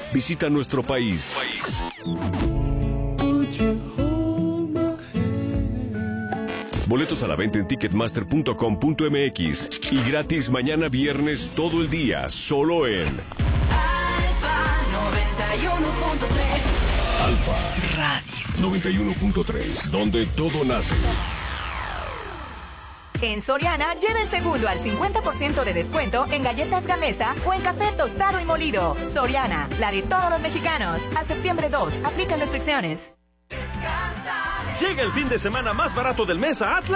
Visita nuestro país. Boletos a la venta en ticketmaster.com.mx y gratis mañana viernes todo el día, solo en Alfa 91.3. Alfa Radio 91.3, donde todo nace. En Soriana, lleva el segundo al 50% de descuento en galletas Gamesa o en café tostado y molido. Soriana, la de todos los mexicanos. A septiembre 2, aplican restricciones. Llega el fin de semana más barato del mes a Atlas